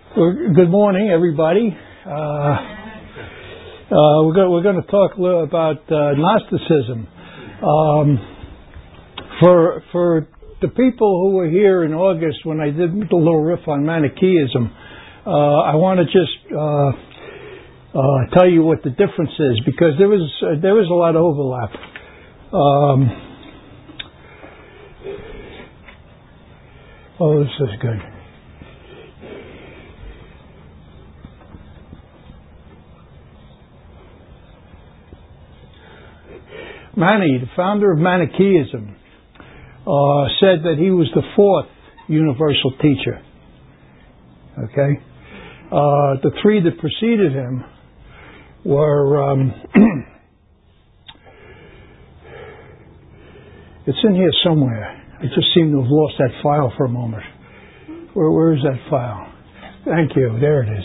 Well, good morning, everybody. We're going to talk a little about Gnosticism. For the people who were here in August when I did the little riff on Manichaeism, I want to just tell you what the difference is, because there is a lot of overlap. This is good. Mani, the founder of Manichaeism, said that he was the fourth universal teacher. Okay? The three that preceded him were... it's in here somewhere. I just seem to have lost that file for a moment. Where is that file? Thank you. There it is.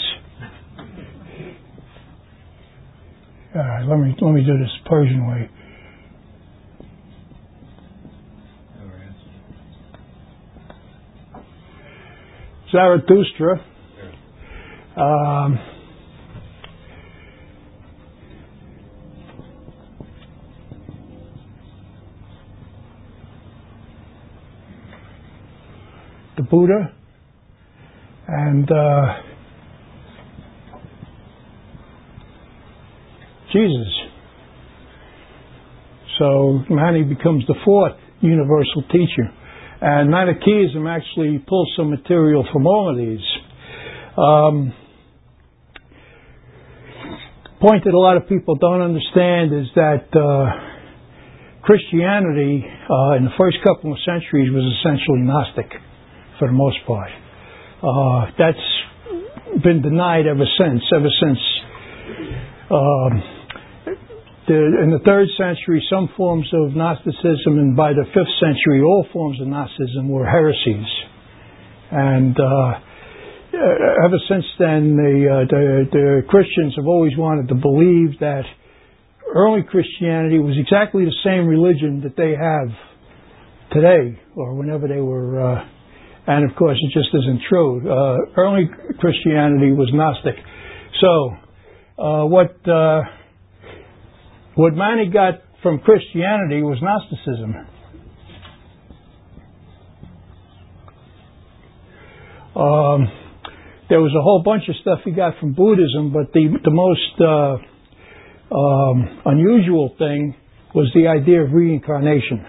All right, let me do this Persian way. Zarathustra. The Buddha, and Jesus. So Mani becomes the fourth universal teacher. And Manichaeism actually pulls some material from all of these. The point that a lot of people don't understand is that Christianity in the first couple of centuries was essentially Gnostic for the most part. That's been denied ever since. In the 3rd century, some forms of Gnosticism, and by the 5th century, all forms of Gnosticism were heresies. And ever since then, the Christians have always wanted to believe that early Christianity was exactly the same religion that they have today, or whenever they were. And of course, it just isn't true. Early Christianity was Gnostic. So, what Mani got from Christianity was Gnosticism. There was a whole bunch of stuff he got from Buddhism, but the most unusual thing was the idea of reincarnation.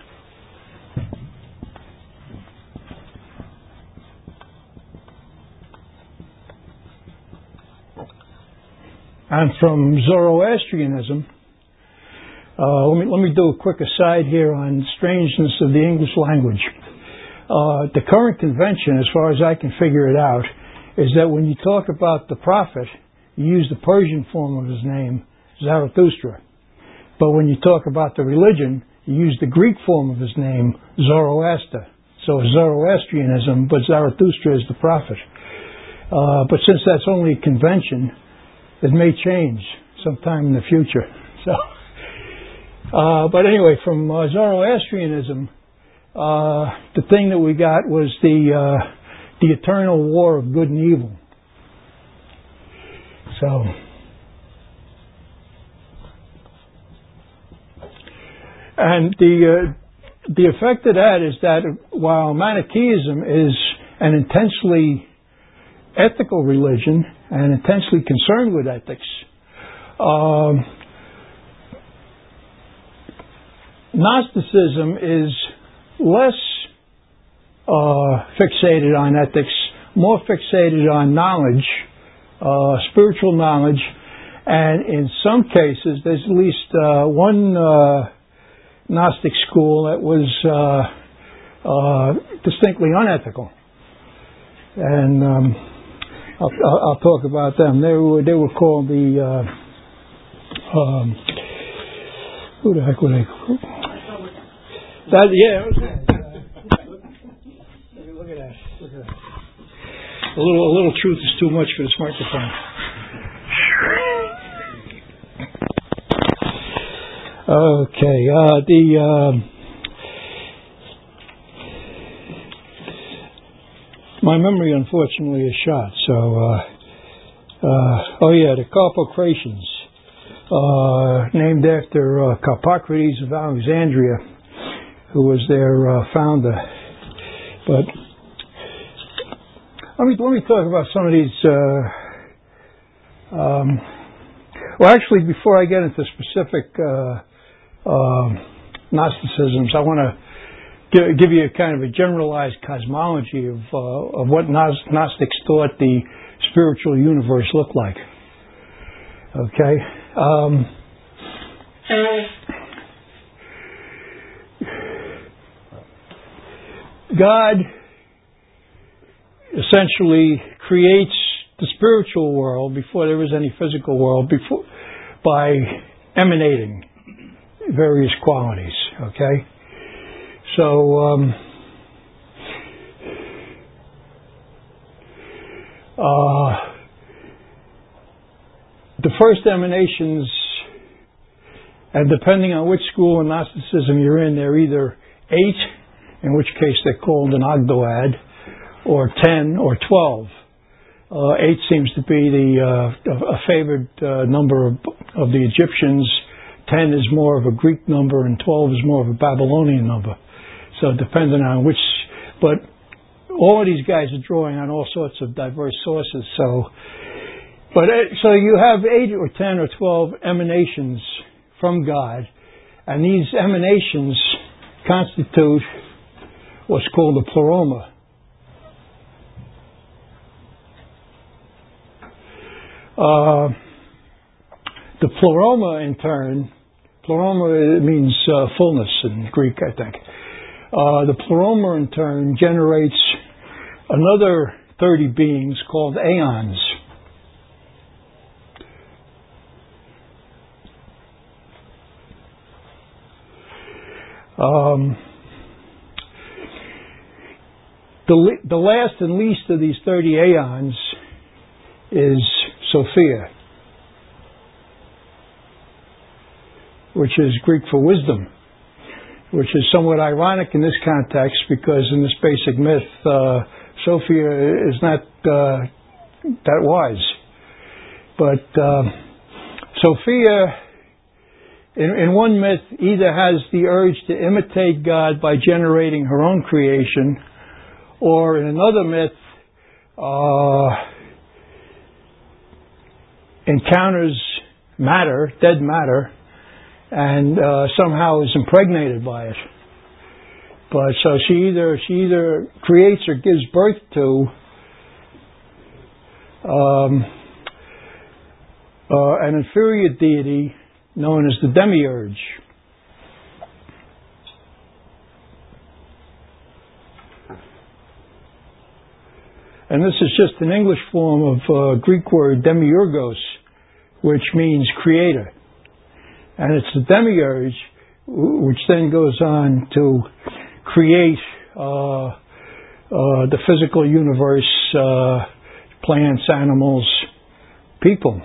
And from Zoroastrianism, let me do a quick aside here on strangeness of the English language. The current convention, as far as I can figure it out, is that when you talk about the prophet, you use the Persian form of his name, Zarathustra. But when you talk about the religion, you use the Greek form of his name, Zoroaster. So Zoroastrianism, but Zarathustra is the prophet. But since that's only a convention, it may change sometime in the future. But anyway, from Zoroastrianism, the thing that we got was the eternal war of good and evil. So, and the effect of that is that while Manichaeism is an intensely ethical religion and intensely concerned with ethics, Gnosticism is less fixated on ethics, more fixated on knowledge, spiritual knowledge, and in some cases, there's at least one Gnostic school that was distinctly unethical. And I'll talk about them. They were called the who the heck were they? Look at that. A little truth is too much for this microphone. Okay. My memory, unfortunately, is shot. So, the Carpocratians, named after Carpocrates of Alexandria, who was their founder. But let me talk about some of these. Actually, before I get into specific Gnosticisms, I want to give you a kind of a generalized cosmology of what Gnostics thought the spiritual universe looked like. Okay? God essentially creates the spiritual world before there is any physical world, by emanating various qualities. Okay? So, the first emanations, and depending on which school of Gnosticism you're in, they're either 8, in which case they're called an ogdoad, or 10 or 12. 8 seems to be a favored number of the Egyptians. 10 is more of a Greek number, and 12 is more of a Babylonian number. So depending on which, but all of these guys are drawing on all sorts of diverse sources. So you have 8 or 10 or 12 emanations from God, and these emanations constitute what's called a pleroma. The pleroma, in turn, pleroma means fullness in Greek, I think. The pleroma, in turn, generates another 30 beings called aeons. The last and least of these 30 aeons is Sophia, which is Greek for wisdom, which is somewhat ironic in this context because in this basic myth, Sophia is not that wise. But Sophia, in one myth, either has the urge to imitate God by generating her own creation, or in another myth, encounters matter, dead matter, and somehow is impregnated by it. But so she either creates or gives birth to an inferior deity known as the demiurge. And this is just an English form of Greek word demiurgos, which means creator. And it's the demiurge which then goes on to create the physical universe, plants, animals, people.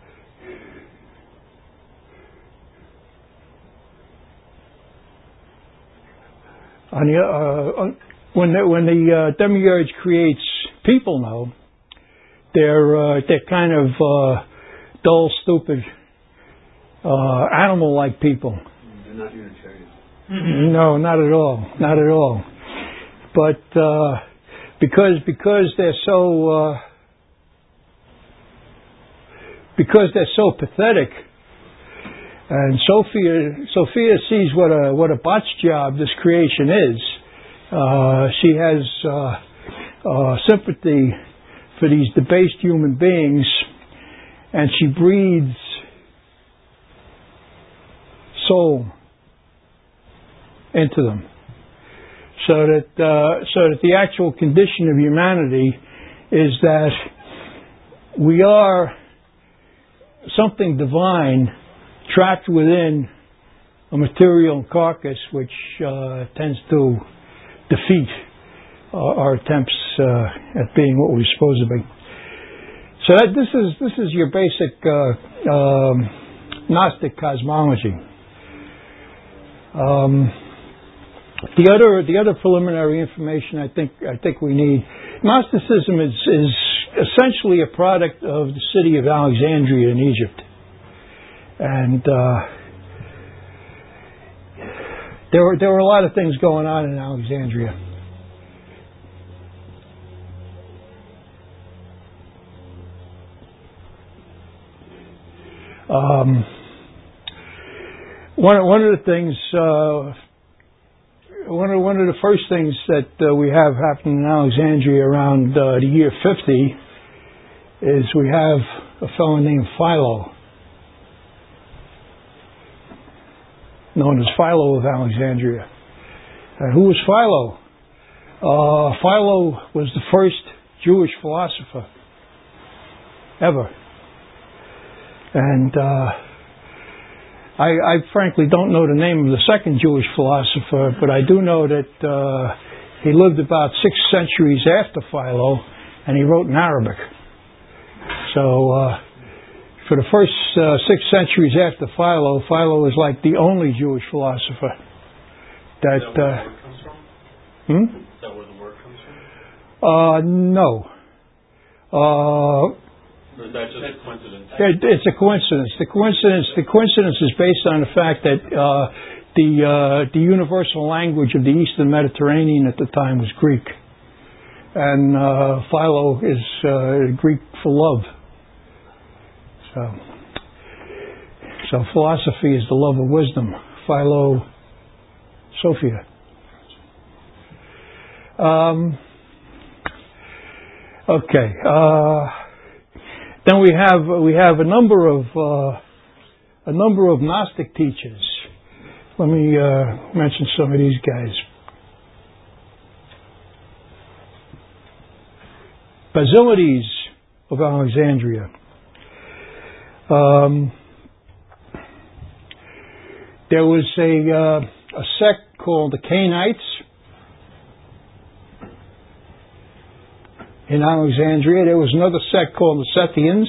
When the demiurge creates people, though, they're kind of dull, stupid, animal-like people. They're not Unitarian. No, not at all. Not at all. But because they're so pathetic, and Sophia sees what a botch job this creation is. She has sympathy for these debased human beings, and she breathes soul into them, so that the actual condition of humanity is that we are something divine trapped within a material carcass which tends to defeat our attempts at being what we're supposed to be. So this is your basic Gnostic cosmology. The other preliminary information I think we need. Gnosticism is essentially a product of the city of Alexandria in Egypt. And there were a lot of things going on in Alexandria. One of the things, one of the first things that we have happening in Alexandria around the year 50 is we have a fellow named Philo, known as Philo of Alexandria. And who was Philo? Philo was the first Jewish philosopher ever. And I frankly don't know the name of the second Jewish philosopher, but I do know that he lived about 6 centuries after Philo, and he wrote in Arabic. So for the first 6 centuries after Philo, Philo was like the only Jewish philosopher that. Is that where the word comes from? Is that where the word comes from? No. Or is that just a coincidence? It's a coincidence. The coincidence is based on the fact that the universal language of the Eastern Mediterranean at the time was Greek, and Philo is Greek for love. So philosophy is the love of wisdom. Philosophia. Okay. Then we have a number of Gnostic teachers. Let me mention some of these guys. Basilides of Alexandria. There was a sect called the Cainites in Alexandria. There was another sect called the Sethians.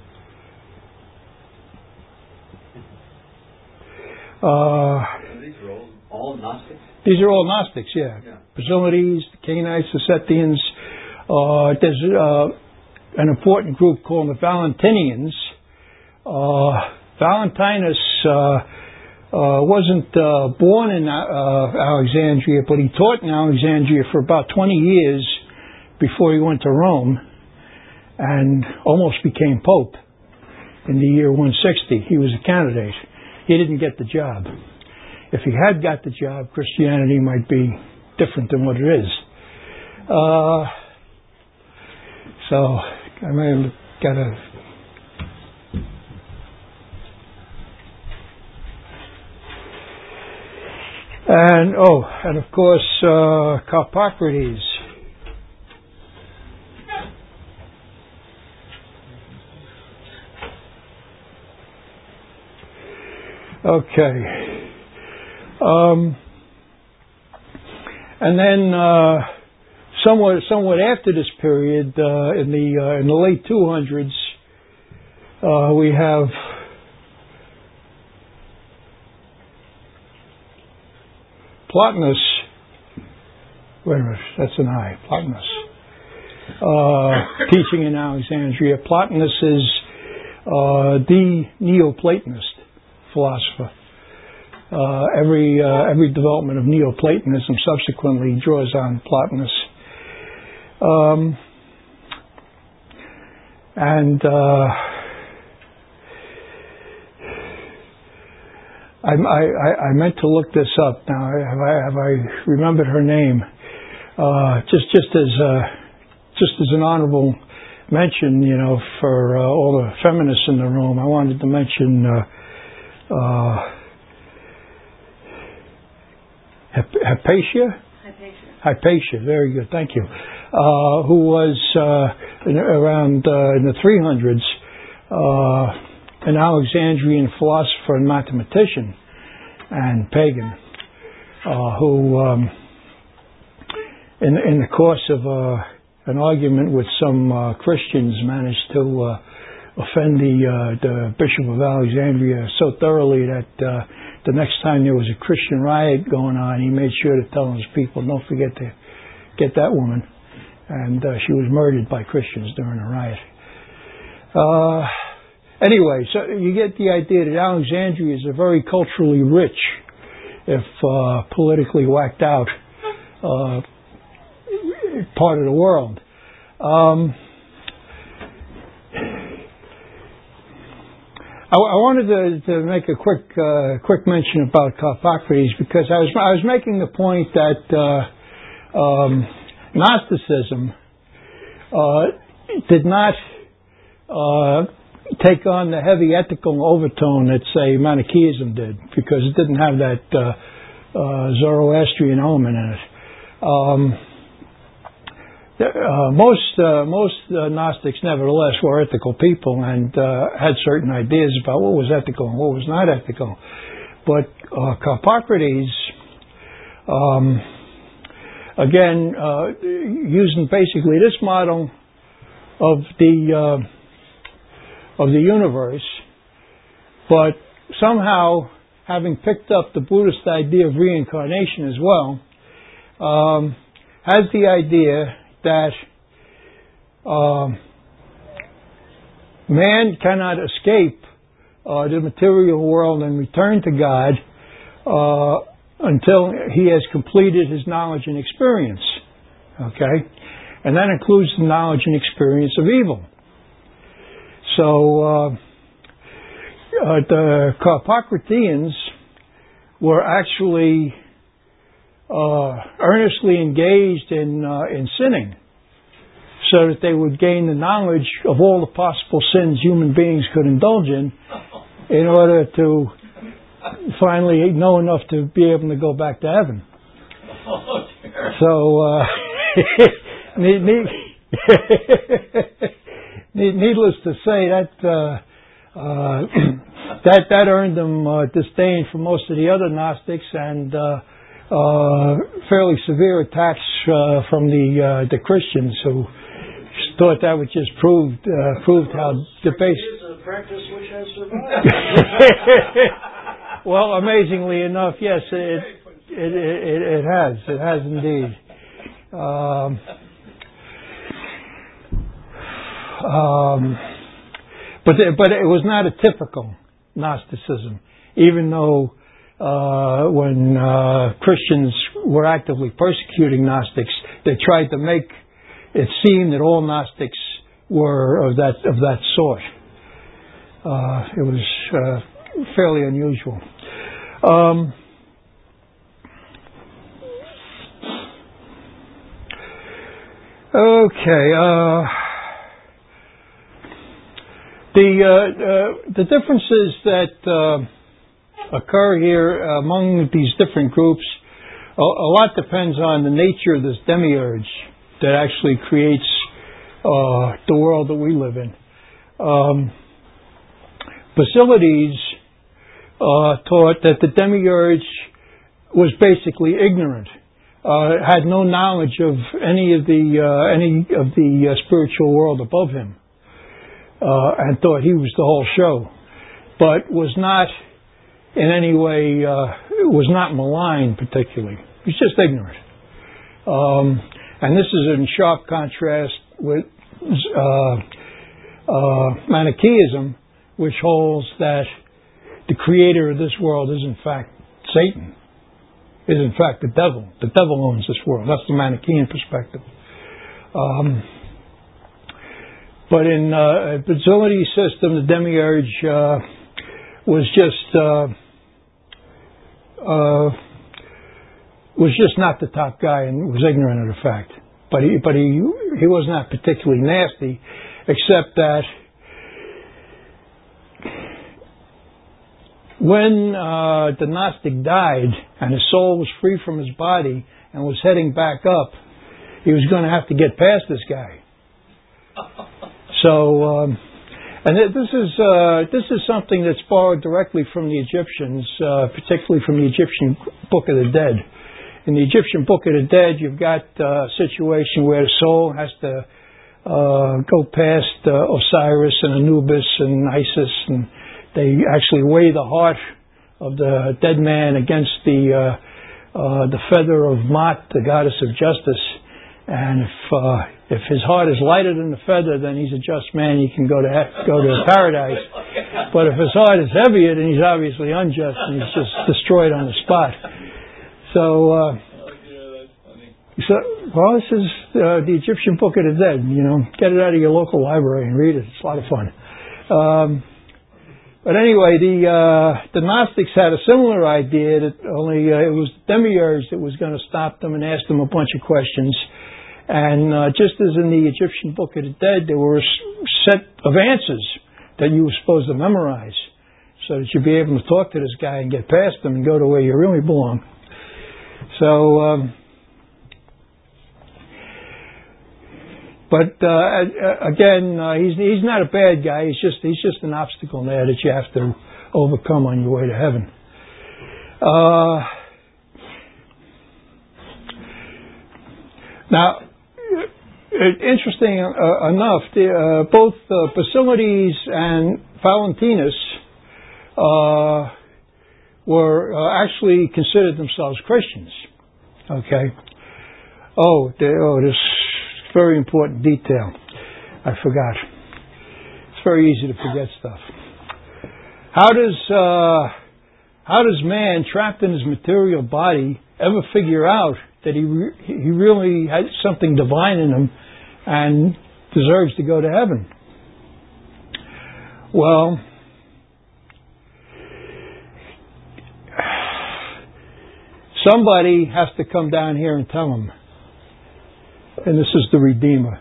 These are all Gnostics? These are all Gnostics, yeah. Basilides, the Cainites, the Sethians. There's an important group called the Valentinians. Valentinus wasn't born in Alexandria, but he taught in Alexandria for about 20 years before he went to Rome, and almost became Pope in the year 160. He was a candidate. He didn't get the job. If he had got the job, Christianity might be different than what it is. So I may have got a... And of course, Carpocrates. Okay. And then somewhat after this period, in the late 200s, we have Plotinus. Wait a minute, that's an I. Plotinus. Teaching in Alexandria. Plotinus is the Neoplatonist philosopher. Every development of Neoplatonism subsequently draws on Plotinus. I meant to look this up. Now, have I remembered her name? Just as an honorable mention, for all the feminists in the room, I wanted to mention Hypatia, very good, thank you. Who was around in the 300s, an Alexandrian philosopher and mathematician and pagan, who, in the course of an argument with some Christians, managed to offend the Bishop of Alexandria so thoroughly that the next time there was a Christian riot going on, he made sure to tell his people, don't forget to get that woman. and she was murdered by Christians during a riot. Anyway, so you get the idea that Alexandria is a very culturally rich, if politically whacked out, part of the world. I wanted to make a quick mention about Carpocrates, because I was making the point that Gnosticism did not take on the heavy ethical overtone that, say, Manichaeism did, because it didn't have that Zoroastrian element in it. Most Gnostics, nevertheless, were ethical people and had certain ideas about what was ethical and what was not ethical. But Carpocrates, again, using basically this model of the universe, but somehow having picked up the Buddhist idea of reincarnation as well, has the idea that man cannot escape the material world and return to God until he has completed his knowledge and experience. Okay? And that includes the knowledge and experience of evil. So the Carpocratians were actually earnestly engaged in sinning, so that they would gain the knowledge of all the possible sins human beings could indulge in order to finally know enough to be able to go back to heaven. Oh, dear. So, needless to say, that earned them disdain from most of the other Gnostics, and fairly severe attacks from the Christians, who thought that would just proved how debased. It's a practice which has survived. Well, amazingly enough, yes, it has. It has indeed. But it was not a typical Gnosticism, even though when Christians were actively persecuting Gnostics, they tried to make it seem that all Gnostics were of that sort. It was fairly unusual. Okay. The differences that occur here among these different groups, a lot depends on the nature of this demiurge that actually creates the world that we live in. Basilides taught that the demiurge was basically ignorant, had no knowledge of any of the spiritual world above him, and thought he was the whole show, but was not in any way, was not maligned particularly. He was just ignorant. And this is in sharp contrast with Manichaeism, which holds that the creator of this world is in fact Satan, is in fact the devil. The devil owns this world. That's the Manichaean perspective. But in Basilides' system, the demiurge was just not the top guy and was ignorant of the fact. But he was not particularly nasty, except that when the Gnostic died and his soul was free from his body and was heading back up, he was going to have to get past this guy. So, and this is something that's borrowed directly from the Egyptians, particularly from the Egyptian Book of the Dead. In the Egyptian Book of the Dead, you've got a situation where the soul has to go past Osiris and Anubis and Isis, and they actually weigh the heart of the dead man against the feather of Ma'at, the goddess of justice, And if his heart is lighter than the feather, then he's a just man. He can go to paradise. But if his heart is heavier, then he's obviously unjust, and he's just destroyed on the spot. So, well, this is the Egyptian Book of the Dead. You know, get it out of your local library and read it. It's a lot of fun. But anyway, the Gnostics had a similar idea that only it was Demiurge that was going to stop them and ask them a bunch of questions. And just as in the Egyptian Book of the Dead, there were a set of answers that you were supposed to memorize so that you'd be able to talk to this guy and get past him and go to where you really belong. So, but again, he's not a bad guy. He's just an obstacle there that you have to overcome on your way to heaven. Now, interesting enough, both Basilides and Valentinus were actually considered themselves Christians. Okay. This very important detail. I forgot. It's very easy to forget stuff. How does man, trapped in his material body, ever figure out that he really has something divine in him and deserves to go to heaven? Well, somebody has to come down here and tell him. And this is the Redeemer.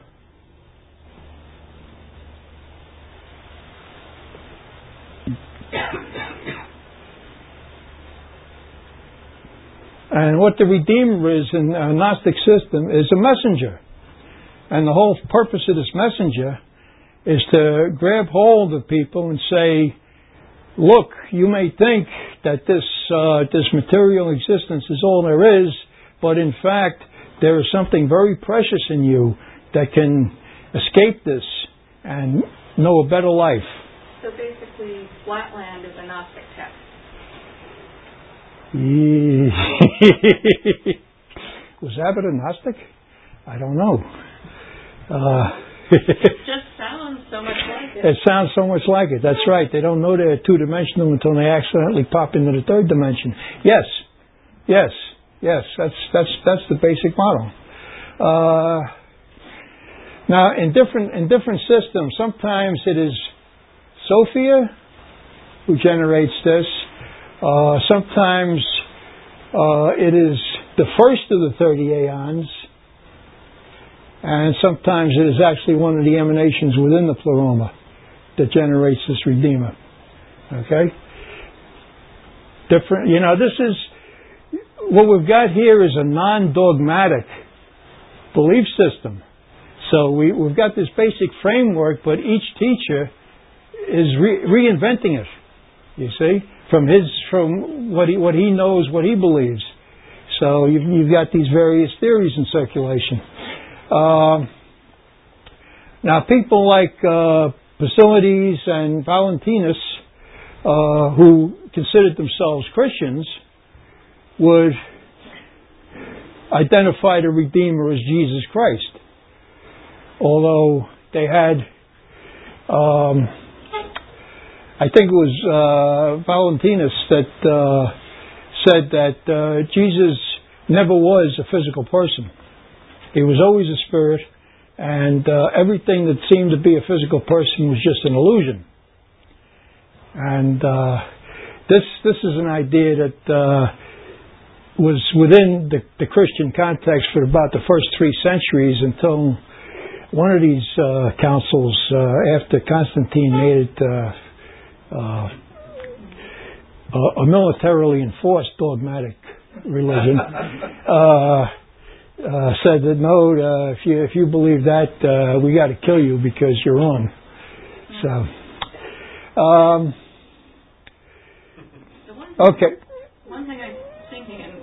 And what the Redeemer is in a Gnostic system is a messenger. And the whole purpose of this messenger is to grab hold of people and say, look, you may think that this material existence is all there is, but in fact, there is something very precious in you that can escape this and know a better life. So basically, Flatland is a Gnostic text. Was Abbott a Gnostic? I don't know. It just sounds so much like it. It sounds so much like it. That's right. They don't know they're two-dimensional until they accidentally pop into the third dimension. Yes. That's the basic model. Now, in different systems, sometimes it is Sophia who generates this. Sometimes it is the first of the 30 aeons, and sometimes it is actually one of the emanations within the pleroma that generates this Redeemer. Okay? Different. This is what we've got here is a non-dogmatic belief system. So we've got this basic framework, but each teacher is reinventing it. You see, from what he knows, what he believes. So you've got these various theories in circulation. Now, people like Basilides and Valentinus, who considered themselves Christians, would identify the Redeemer as Jesus Christ. Although they had, I think it was Valentinus that said that Jesus never was a physical person. He was always a spirit, and everything that seemed to be a physical person was just an illusion. And this is an idea that was within the Christian context for about the first 3 centuries until one of these councils, after Constantine made it a militarily enforced dogmatic religion, said that no, if you believe that, we got to kill you because you're wrong. So, okay. One thing I'm thinking, and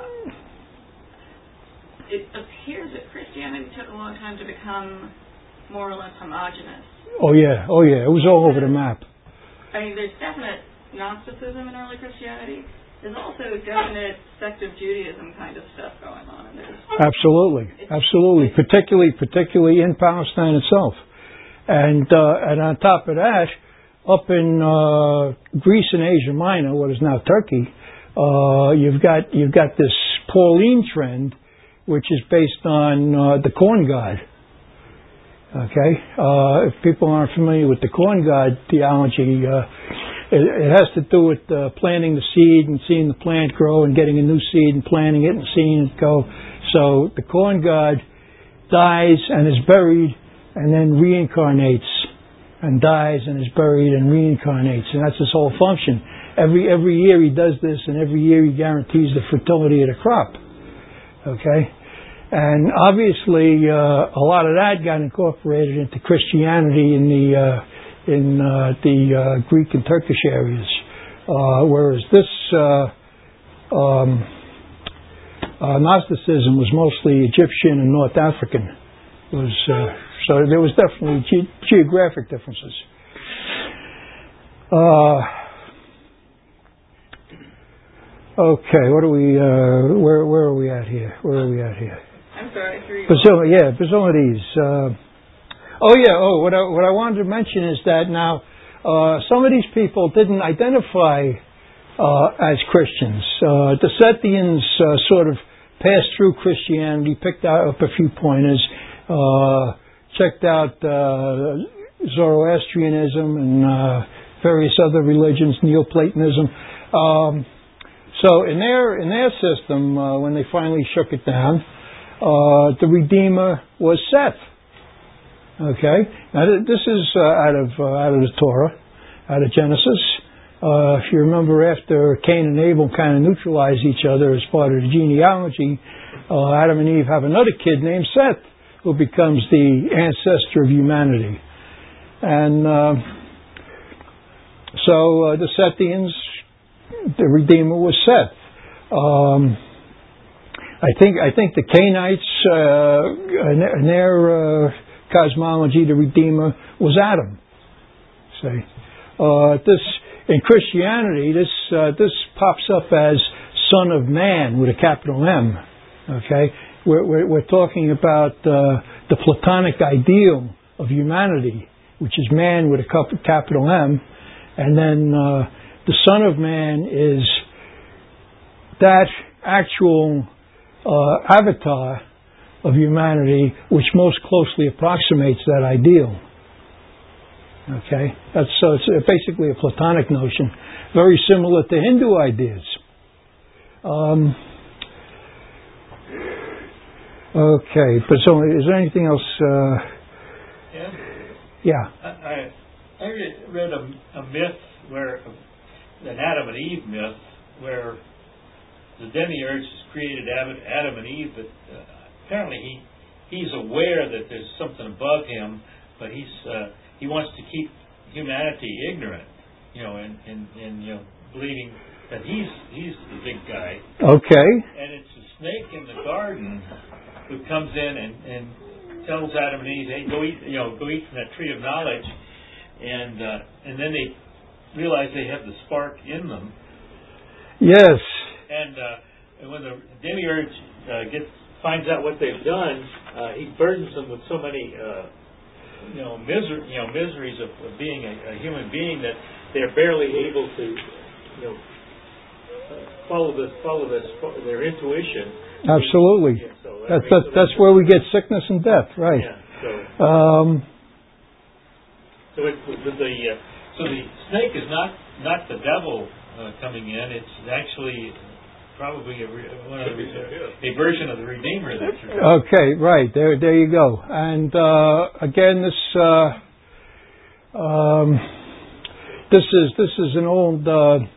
it appears that Christianity took a long time to become more or less homogenous. Oh yeah, it was all over the map. I mean, there's definite Gnosticism in early Christianity. there's also definite sect of Judaism kind of stuff going on. And Absolutely. Particularly in Palestine itself. And on top of that, up in Greece and Asia Minor, what is now Turkey, you've got this Pauline trend, which is based on the corn god. Okay, if people aren't familiar with the corn god theology, it has to do with planting the seed and seeing the plant grow and getting a new seed and planting it and seeing it go. So the corn god dies and is buried and then reincarnates, and dies and is buried and reincarnates, and that's his whole function. Every year he does this, and every year he guarantees the fertility of the crop. Okay. And obviously, a lot of that got incorporated into Christianity in the Greek and Turkish areas, whereas this Gnosticism was mostly Egyptian and North African. So there was definitely geographic differences. Okay, what are we? Where are we at here? I'm sorry. Basilides. What I wanted to mention is that now some of these people didn't identify as Christians. The Sethians sort of passed through Christianity, picked up a few pointers, checked out Zoroastrianism and various other religions, Neoplatonism. So in their system, when they finally shook it down, the Redeemer was Seth. Okay, now this is out of the Torah, out of Genesis. If you remember, after Cain and Abel kind of neutralize each other as part of the genealogy, Adam and Eve have another kid named Seth, who becomes the ancestor of humanity. And so the Sethians, the Redeemer was Seth. I think the Cainites, in their cosmology, the Redeemer was Adam. In Christianity, this pops up as Son of Man with a capital M. Okay, we're talking about the Platonic ideal of humanity, which is man with a capital M, and then the Son of Man is that actual avatar of humanity which most closely approximates that ideal. Okay, so it's basically a Platonic notion, very similar to Hindu ideas. Okay, but so is there anything else? Yeah. I read a myth an Adam and Eve myth, where the demiurge created Adam and Eve, but apparently he's aware that there's something above him, but he wants to keep humanity ignorant, and believing that he's the big guy. Okay. And it's a snake in the garden who comes in and tells Adam and Eve, "Hey, go eat from that tree of knowledge," and then they realize they have the spark in them. Yes. And when the demiurge finds out what they've done, he burdens them with so many miseries of being a human being that they're barely able to follow their intuition. Absolutely. Yeah, so that's where we get sickness and death, right? Yeah, so the snake is not the devil coming in. It's actually probably a version of the Redeemer. Okay, right there you go. And again, this is an old.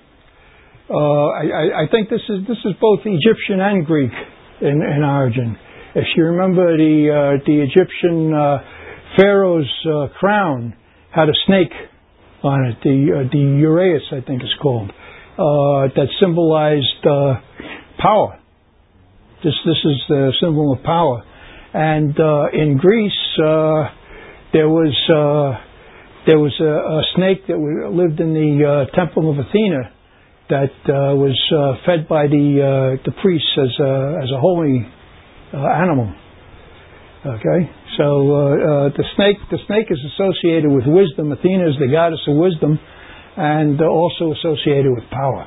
I think this is both Egyptian and Greek in origin. If you remember, the Egyptian pharaoh's crown had a snake on it, the uraeus, I think it's called, that symbolized power. This is the symbol of power. And in Greece, there was a snake that lived in the temple of Athena, that was fed by the priests as a holy animal. Okay, so the snake is associated with wisdom. Athena is the goddess of wisdom, and also associated with power.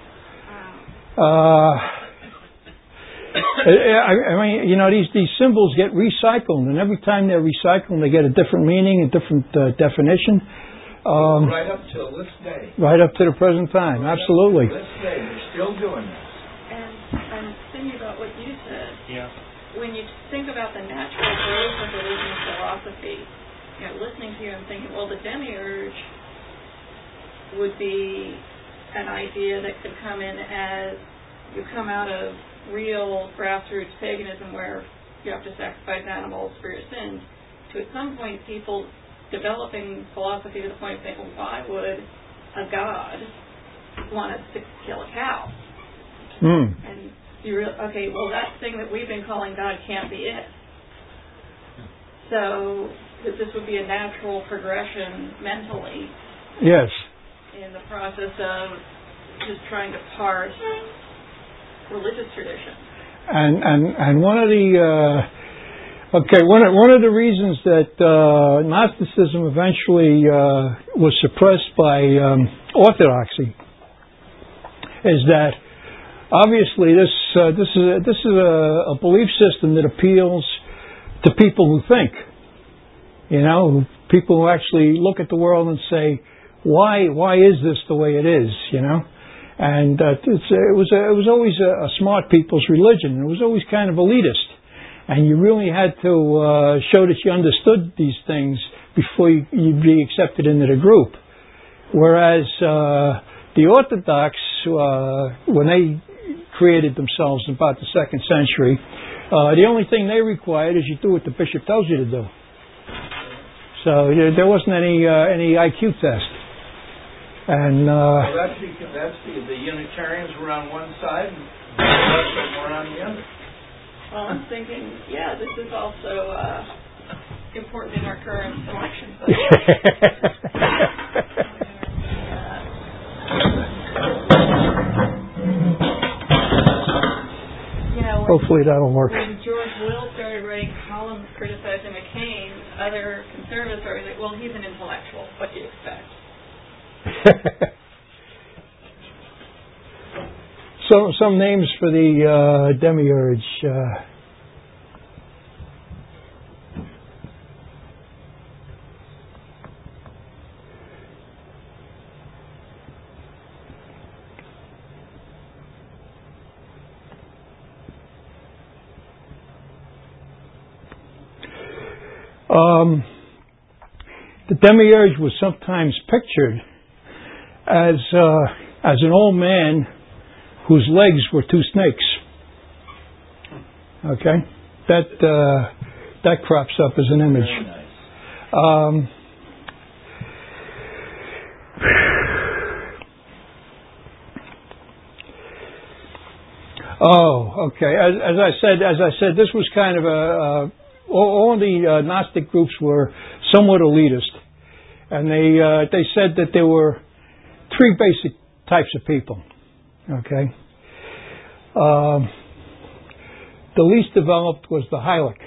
I mean, you know, these symbols get recycled, and every time they're recycled, they get a different meaning, a different definition. Right up to this day. Right up to the present time, absolutely. This day, we're still doing this. And I'm thinking about what you said. Yeah. When you think about the natural growth of religion and philosophy, you know, listening to you, I'm thinking, well, the demiurge would be an idea that could come in as you come out of real grassroots paganism where you have to sacrifice animals for your sins, to at some point people developing philosophy to the point of saying, well, why would a god want to kill a cow? And okay, well, that thing that we've been calling God can't be it. So this would be a natural progression mentally. Yes. In the process of just trying to parse religious tradition. And one of the one of the reasons that Gnosticism eventually was suppressed by Orthodoxy is that obviously this is a belief system that appeals to people who think, you know, people who actually look at the world and say, why is this the way it is, you know? And it was always a smart people's religion. It was always kind of elitist, and you really had to show that you understood these things before you'd be accepted into the group. Whereas the Orthodox, when they created themselves in about the 2nd century, the only thing they required is you do what the bishop tells you to do. So there wasn't any IQ test. And well, that's the Unitarians were on one side and the rest of them were on the other. Well, I'm thinking, yeah, this is also important in our current election. You know, hopefully that'll work. When George Will started writing columns criticizing McCain, other conservatives were like, well, he's an intellectual. What do you expect? Some names for the demiurge. The demiurge was sometimes pictured as an old man whose legs were 2 snakes. Okay, that crops up as an image. Very nice. Oh, okay. As I said, this was kind of all the Gnostic groups were somewhat elitist, and they said that there were 3 basic types of people. Okay. The least developed was the Heilig.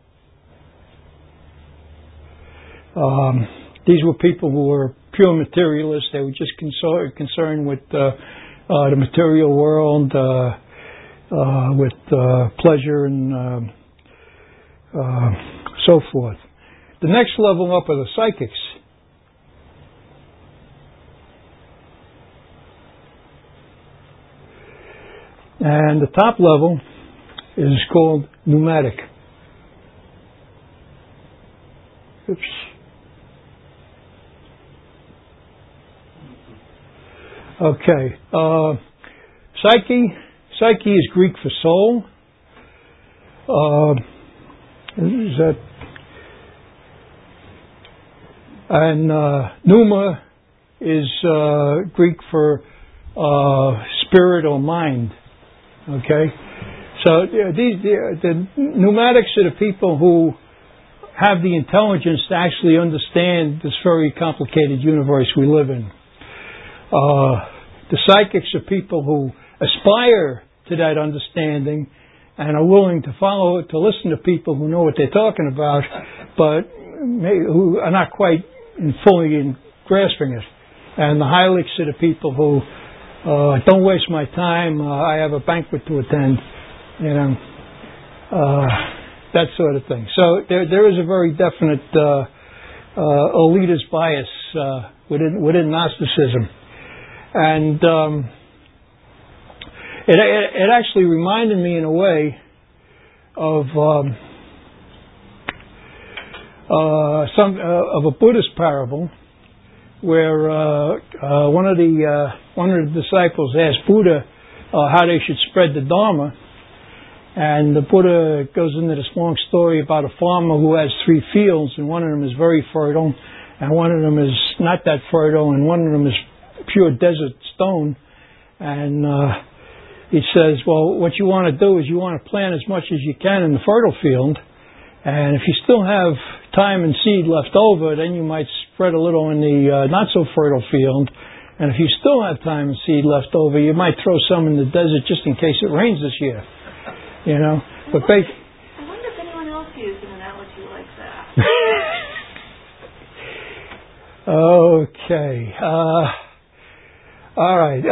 These were people who were pure materialists. They were just concerned with the material world, with pleasure and so forth. The next level up are the psychics. And the top level is called pneumatic. Oops. Okay. Psyche is Greek for soul. Is that? And pneuma is Greek for spirit or mind. Okay, so the pneumatics are the people who have the intelligence to actually understand this very complicated universe we live in. The psychics are people who aspire to that understanding and are willing to follow it, to listen to people who know what they're talking about, but who are not quite fully grasping it. And the Hylics are the people who don't waste my time. I have a banquet to attend, that sort of thing. So there is a very definite elitist bias within Gnosticism, and it actually reminded me in a way of a Buddhist parable where one of the disciples asked Buddha how they should spread the Dharma, and the Buddha goes into this long story about a farmer who has 3 fields, and one of them is very fertile, and one of them is not that fertile, and one of them is pure desert stone. And he says, well, what you want to do is you want to plant as much as you can in the fertile field, and if you still have time and seed left over, then you might spread a little in the not so fertile field, and if you still have time and seed left over, you might throw some in the desert just in case it rains this year. But I wonder if anyone else used an analogy like that. Okay. All right.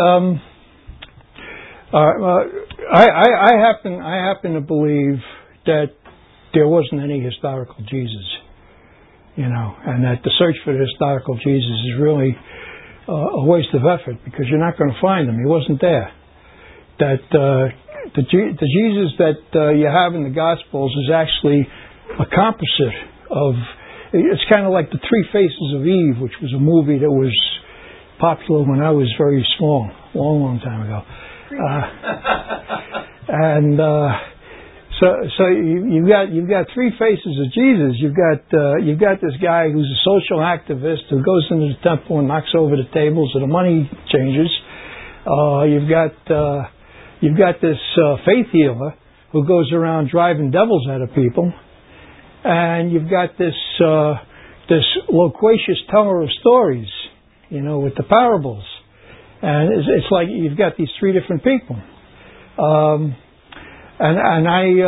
I happen to believe that there wasn't any historical Jesus, and that the search for the historical Jesus is really a waste of effort, because you're not going to find him. He wasn't there. That the Jesus that you have in the Gospels is actually a composite of. It's kind of like the 3 Faces of Eve, which was a movie that was popular when I was very small, long time ago. So you've got 3 faces of Jesus. You've got this guy who's a social activist who goes into the temple and knocks over the tables of the money changers. You've got this faith healer who goes around driving devils out of people, and you've got this loquacious teller of stories, with the parables. And it's like you've got these 3 different people. And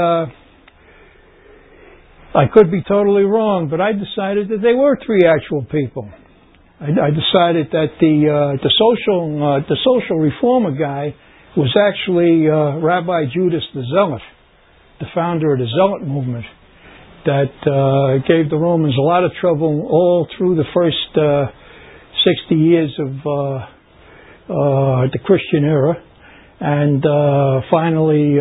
I could be totally wrong, but I decided that they were 3 actual people. I decided that the social reformer guy was actually Rabbi Judas the Zealot, the founder of the Zealot movement, that gave the Romans a lot of trouble all through the first 60 years of the Christian era, and finally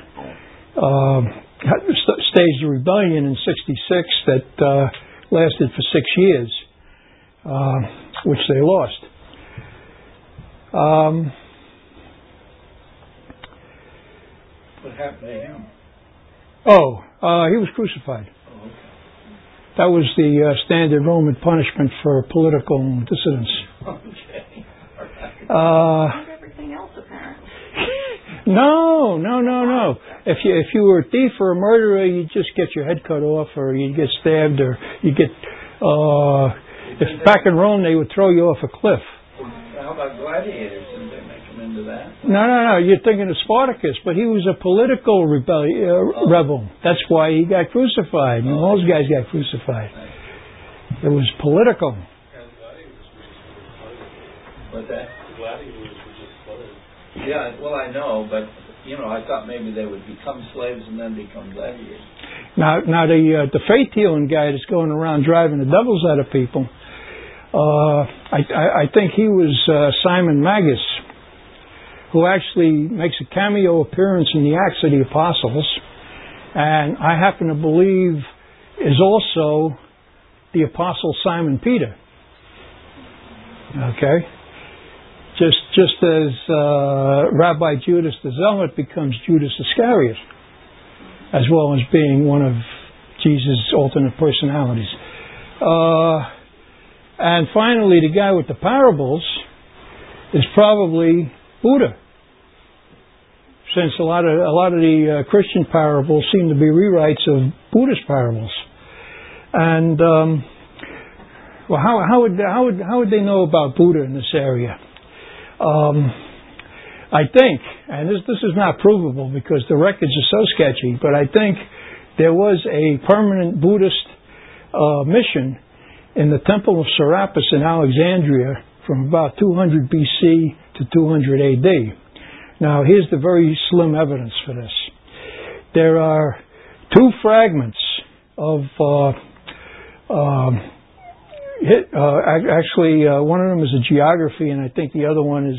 staged a rebellion in 66 that lasted for 6 years, which they lost. What happened to him? He was crucified. Oh, okay. That was the standard Roman punishment for political dissidents. Okay. And everything else, apparently. No. If you were a thief or a murderer, you'd just get your head cut off, or you'd get stabbed, or you'd get. If back in Rome, they would throw you off a cliff. How about gladiators? Didn't they make them into that? No. You're thinking of Spartacus, but he was a political rebel. That's why he got crucified. And those guys got crucified. It was political. What's that? Yeah, well, I know, but I thought maybe they would become slaves and then become gladiators. Now the faith healing guy that's going around driving the devils out of people, I think he was Simon Magus, who actually makes a cameo appearance in the Acts of the Apostles, and I happen to believe is also the Apostle Simon Peter. Okay? Just as Rabbi Judas the Zealot becomes Judas Iscariot, as well as being one of Jesus' alternate personalities. And finally, the guy with the parables is probably Buddha, since a lot of the Christian parables seem to be rewrites of Buddhist parables. And how would they know about Buddha in this area? I think, and this is not provable because the records are so sketchy, but I think there was a permanent Buddhist mission in the Temple of Serapis in Alexandria from about 200 BC to 200 AD. Now, here's the very slim evidence for this. There are two fragments of actually, one of them is a geography, and I think the other one is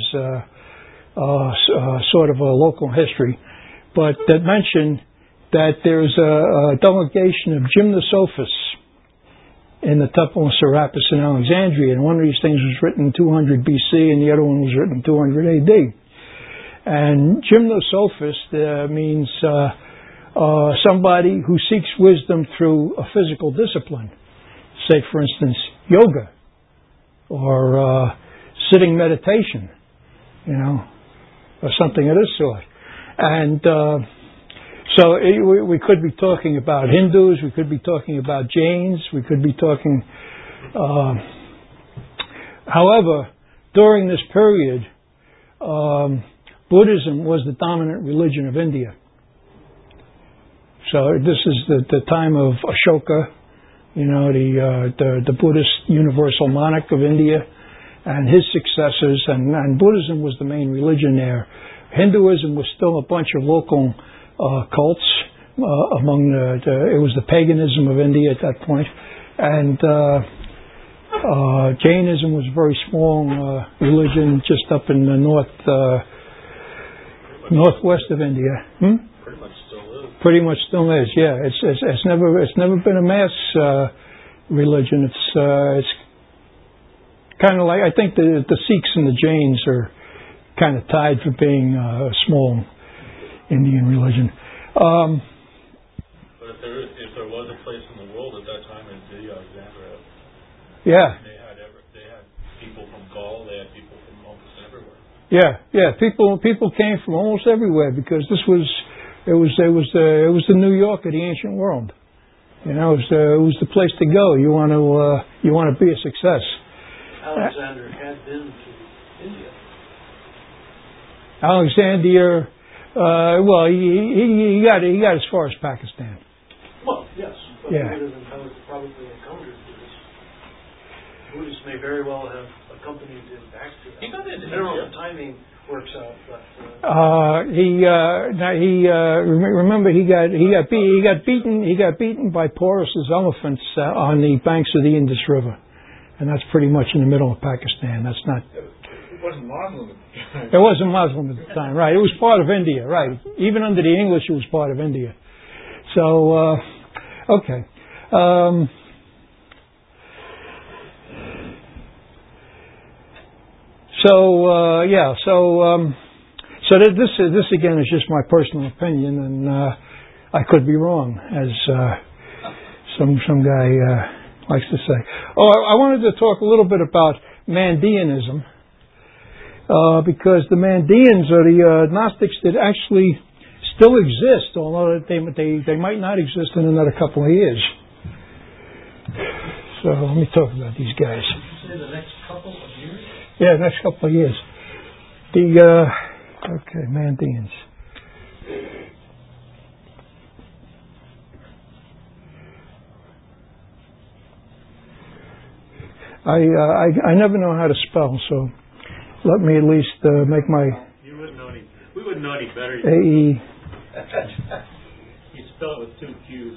sort of a local history, but that mention that there's a delegation of Gymnosophists in the Temple of Serapis in Alexandria, and one of these things was written 200 BC, and the other one was written 200 AD. And Gymnosophist means somebody who seeks wisdom through a physical discipline. Say, for instance, yoga or sitting meditation, or something of this sort. And so we could be talking about Hindus, we could be talking about Jains, we could be talking... however, during this period, Buddhism was the dominant religion of India. So this is the time of Ashoka, the Buddhist universal monarch of India, and his successors, and Buddhism was the main religion there. Hinduism was still a bunch of local cults among it was the paganism of India at that point, and Jainism was a very small religion just up in the northwest of India. Pretty much still is. Yeah, it's never been a mass religion. It's kind of like, I think the Sikhs and the Jains are kind of tied for being a small Indian religion. But if there was a place in the world at that time, it'd be Alexandria. Yeah. They had people from Gaul. They had people from almost everywhere. Yeah. People came from almost everywhere because it was the New York of the ancient world. It was the place to go. You want to be a success. Alexander had been to India. Alexander, well, he got as far as Pakistan. Well, yes, but yeah. He would have probably encountered Buddhists. Buddhists may very well have accompanied him back to them. He got into General timing works out, but remember he got beaten by Porus's elephants on the banks of the Indus River, and that's pretty much in the middle of Pakistan. That's not. It wasn't Muslim. It wasn't Muslim at the time, right? It was part of India, right? Even under the English, it was part of India. So, okay. So this again is just my personal opinion, and I could be wrong, as some guy likes to say. Oh, I wanted to talk a little bit about Mandeanism, because the Mandeans are the Gnostics that actually still exist, although they might not exist in another couple of years. So let me talk about these guys. did you say the next couple of years? Yeah, next couple of years. Okay, Mandeans. I never know how to spell, so let me at least make my. You wouldn't know any. We wouldn't know any better. AE. You spell it with two Q's.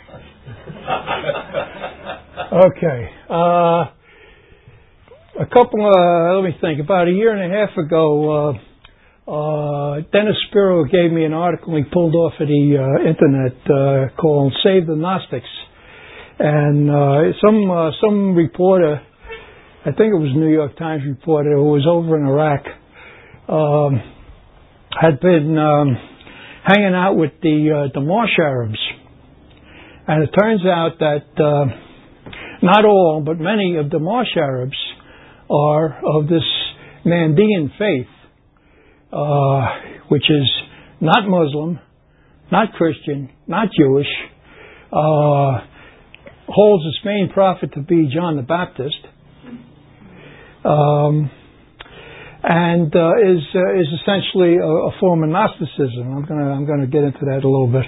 Okay. A couple. Let me think. About a year and a half ago, Dennis Spiro gave me an article he pulled off of the internet called "Save the Gnostics," and some reporter, I think it was a New York Times reporter who was over in Iraq, had been hanging out with the Marsh Arabs, and it turns out that not all, but many of the Marsh Arabs are of this Mandean faith, which is not Muslim, not Christian, not Jewish, holds its main prophet to be John the Baptist, and is essentially a form of Gnosticism. I'm going to get into that a little bit.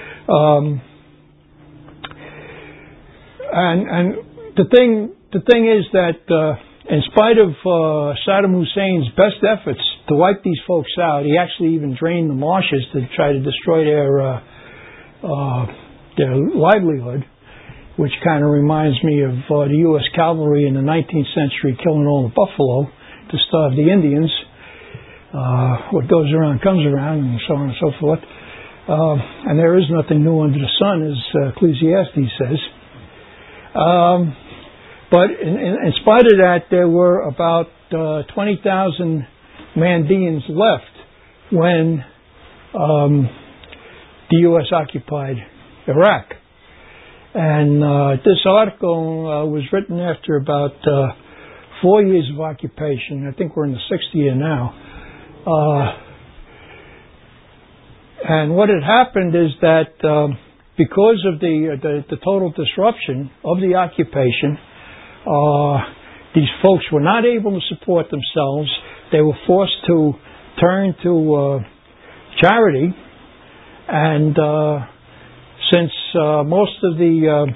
And the thing is that in spite of Saddam Hussein's best efforts to wipe these folks out, he actually even drained the marshes to try to destroy their livelihood, which kind of reminds me of the U.S. cavalry in the 19th century killing all the buffalo to starve the Indians. What goes around comes around, and so on and so forth. And there is nothing new under the sun, as Ecclesiastes says. But in spite of that, there were about 20,000 Mandeans left when the U.S. occupied Iraq. And this article was written after about 4 years of occupation. I think we're in the 6th year now. And what had happened is that because of the total disruption of the occupation, these folks were not able to support themselves. They were forced to turn to charity, and since most of the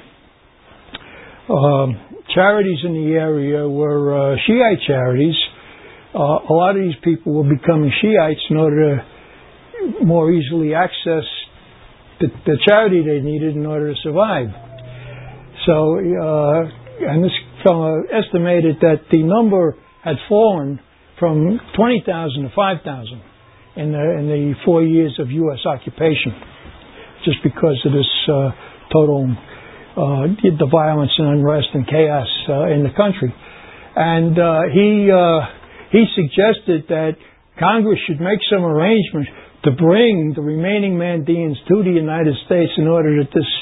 charities in the area were Shiite charities, a lot of these people were becoming Shiites in order to more easily access the charity they needed in order to survive. So, and this fellow estimated that the number had fallen from 20,000 to 5,000 in the 4 years of U.S. occupation, just because of this total the violence and unrest and chaos in the country. And he suggested that Congress should make some arrangement to bring the remaining Mandeans to the United States in order that this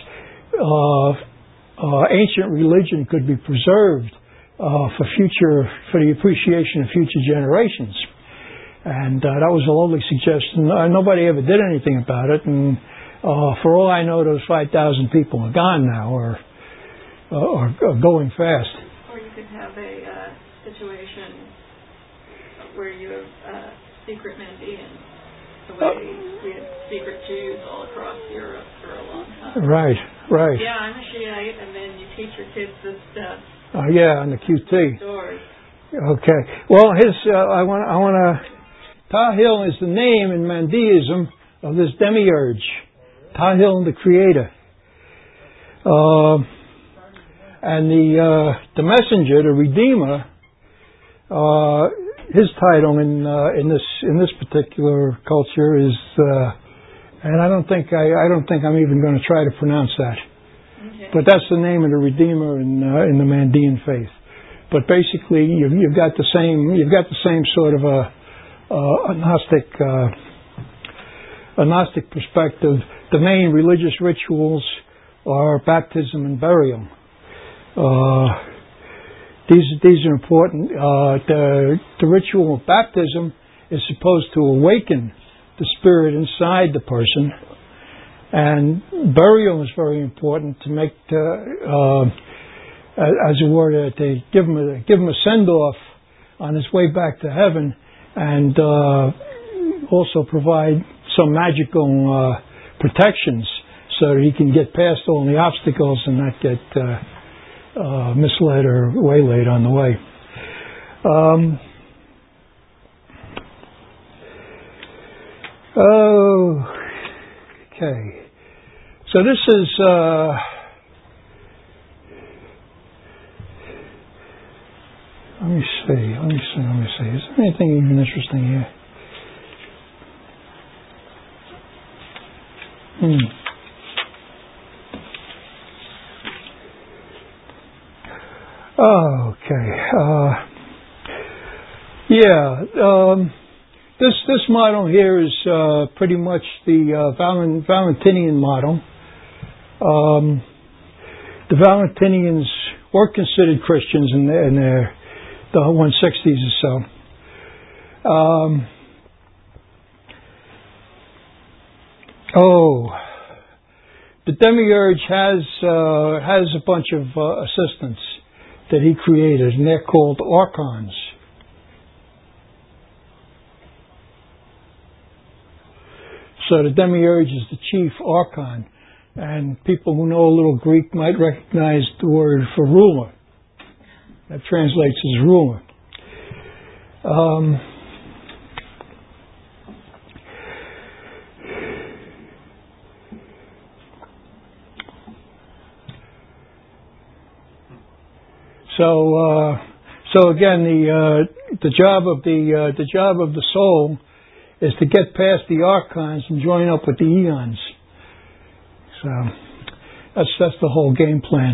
ancient religion could be preserved for the appreciation of future generations. And that was a lovely suggestion. Nobody ever did anything about it, and for all I know, those 5,000 people are gone now, or going fast. Or you could have a situation where you have secret Mandeans, the way we had secret Jews all across Europe for a long time. Right. Yeah, I'm a Shiite, and then you teach your kids this stuff. Yeah, on the QT. Doors. Okay. Well, I want to. Tahil is the name in Mandeism of this demiurge, Tahil, the creator. And the messenger, the redeemer, his title in this particular culture is, and I don't think I'm even going to try to pronounce that. Okay. But that's the name of the redeemer in the Mandean faith. But basically, you've got the same sort of a Gnostic perspective. The main religious rituals are baptism and burial. These are important. The ritual of baptism is supposed to awaken the spirit inside the person, and burial is very important to make as it were, to give him a send-off on his way back to heaven, and also provide some magical protections so that he can get past all the obstacles and not get misled or waylaid on the way. Okay. So this is let me see. Is there anything even interesting here? Okay. This model here is pretty much the Valentinian model. The Valentinians were considered Christians in the 160s or so. The demiurge has a bunch of assistants that he created, and they're called archons. So the demiurge is the chief archon. And people who know a little Greek might recognize the word for ruler. That translates as ruler. So again, the job of the soul is to get past the archons and join up with the eons. So that's the whole game plan.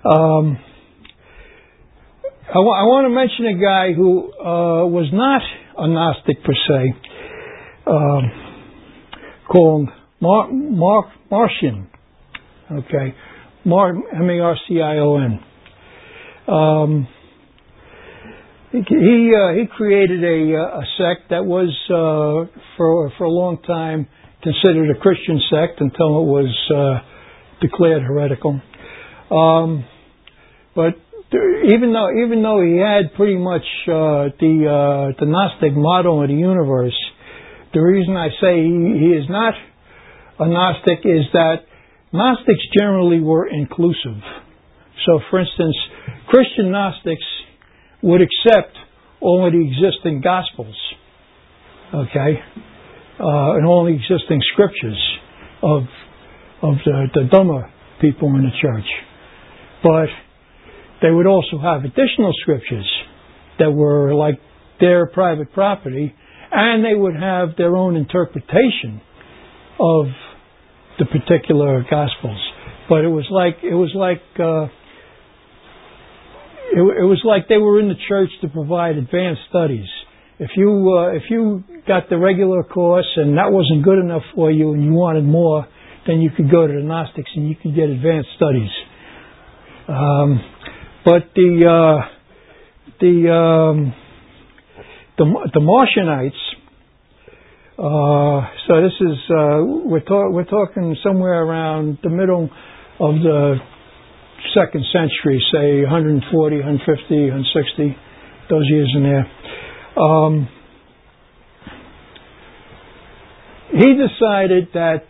I want to mention a guy who was not a Gnostic per se, called Marcion. Okay, Marcion. He created a sect that was for a long time considered a Christian sect until it was declared heretical. But even though he had pretty much the Gnostic model of the universe, the reason I say he is not a Gnostic is that Gnostics generally were inclusive. So, for instance, Christian Gnostics would accept all of the existing Gospels, okay, and all the existing scriptures of the dumber people in the church. But they would also have additional scriptures that were like their private property, and they would have their own interpretation of the particular Gospels. But it was like they were in the church to provide advanced studies. If you got the regular course and that wasn't good enough for you and you wanted more, then you could go to the Gnostics and you could get advanced studies. But the Marcionites. So this is we're talking somewhere around the middle of the 2nd century, say 140, 150, 160, those years in there. He decided that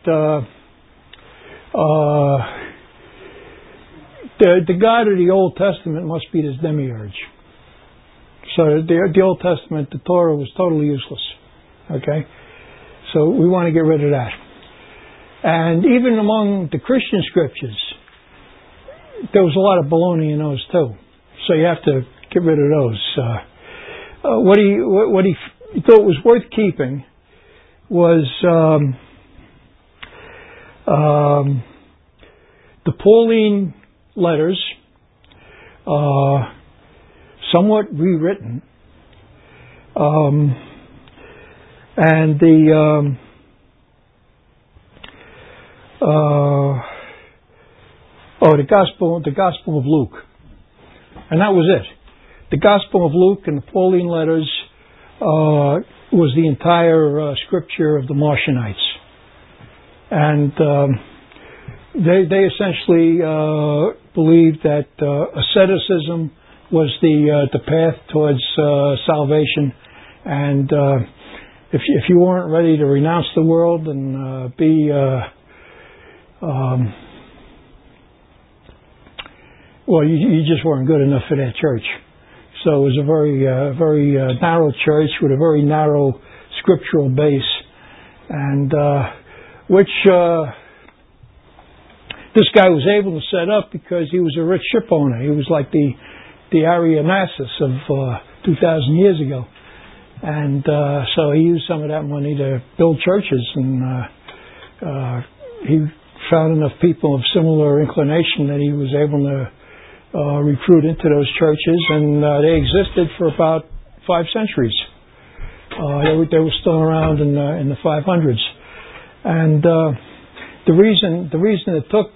the God of the Old Testament must be this demiurge. So the Old Testament, the Torah, was totally useless. Okay? So we want to get rid of that. And even among the Christian scriptures, there was a lot of baloney in those too. So you have to get rid of those. What he thought was worth keeping was the Pauline letters, somewhat rewritten, and the Gospel of Luke, and that was it. The Gospel of Luke and the Pauline letters was the entire scripture of the Marcionites, and they essentially believed that asceticism was the path towards salvation, and if you weren't ready to renounce the world and be well, you just weren't good enough for that church. So it was a very narrow church with a very narrow scriptural base, and which this guy was able to set up because he was a rich ship owner. He was like the Arianassus of 2,000 years ago, and so he used some of that money to build churches, and he found enough people of similar inclination that he was able to recruit into those churches, and they existed for about 5 centuries. They were still around in the 500s, and the reason it took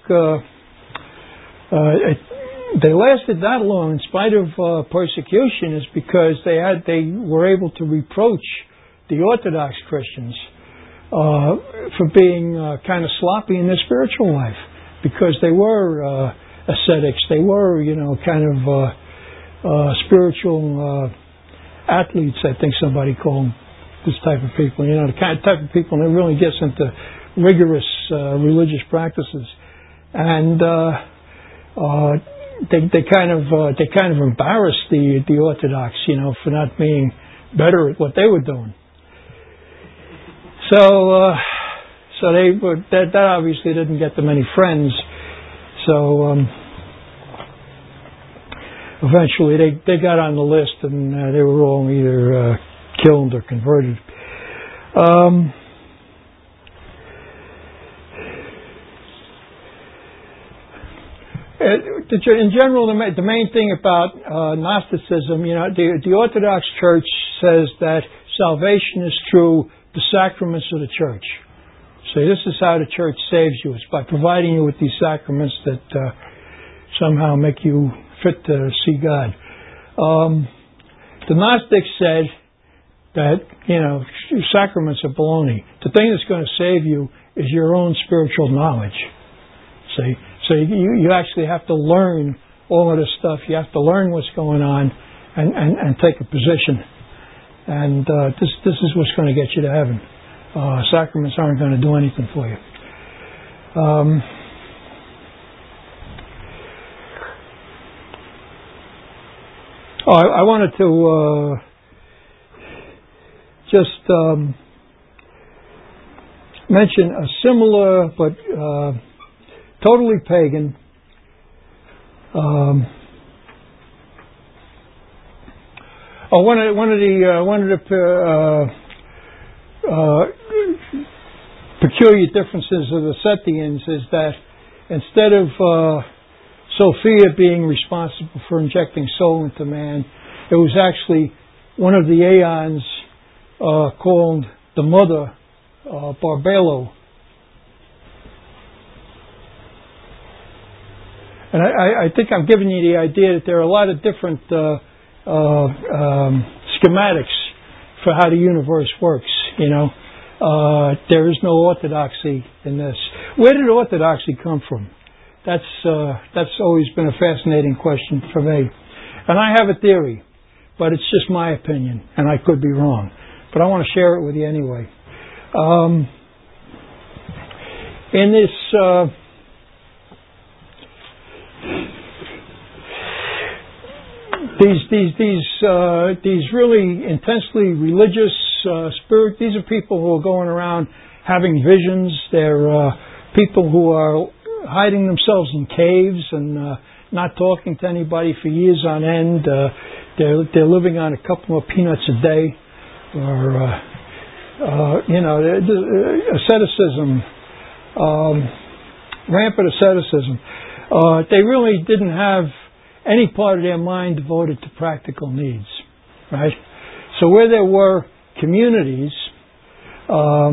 they lasted that long in spite of persecution is because they were able to reproach the Orthodox Christians for being kind of sloppy in their spiritual life, because they were ascetics. They were, kind of spiritual athletes, I think somebody called this type of people. The type of people that really gets into rigorous religious practices, and they kind of embarrassed the Orthodox, for not being better at what they were doing. So that obviously didn't get them any friends. So eventually they got on the list, and they were all either killed or converted. In general, the main thing about Gnosticism, the Orthodox Church says that salvation is through the sacraments of the Church. So this is how the Church saves you. It's by providing you with these sacraments that somehow make you fit to see God. The Gnostics said that, sacraments are baloney. The thing that's going to save you is your own spiritual knowledge. See? So you actually have to learn all of this stuff. You have to learn what's going on and take a position. And this is what's going to get you to heaven. Sacraments aren't going to do anything for you. I wanted to just mention a similar but totally pagan one of the peculiar differences of the Sethians is that instead of Sophia being responsible for injecting soul into man, it was actually one of the aeons called the Mother, Barbelo. And I think I'm giving you the idea that there are a lot of different schematics for how the universe works, There is no orthodoxy in this. Where did orthodoxy come from? That's always been a fascinating question for me. And I have a theory, but it's just my opinion, and I could be wrong. But I want to share it with you anyway. In this these really intensely religious spirit. These are people who are going around having visions. They're people who are hiding themselves in caves and not talking to anybody for years on end. They're living on a couple of peanuts a day, or asceticism, rampant asceticism. They really didn't have any part of their mind devoted to practical needs, right? So where there were communities of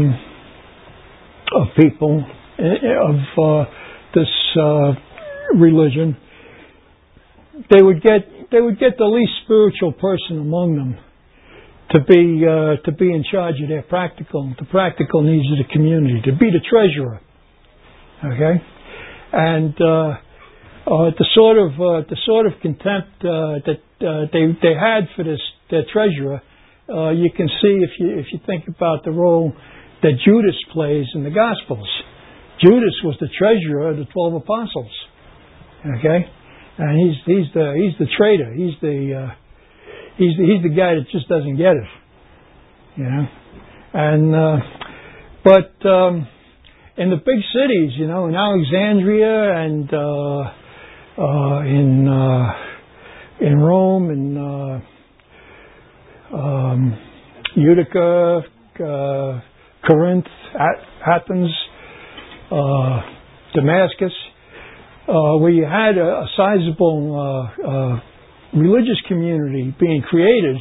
people of this religion, they would get the least spiritual person among them to be in charge of the practical needs of the community, to be the treasurer. Okay, and the sort of contempt that they had for their treasurer, you can see if you think about the role that Judas plays in the Gospels. Judas was the treasurer of the 12 apostles. Okay, and he's the traitor. He's the guy that just doesn't get it. And but in the big cities, in Alexandria and in Rome and Utica, Corinth, Athens, Damascus, where you had a sizable religious community being created,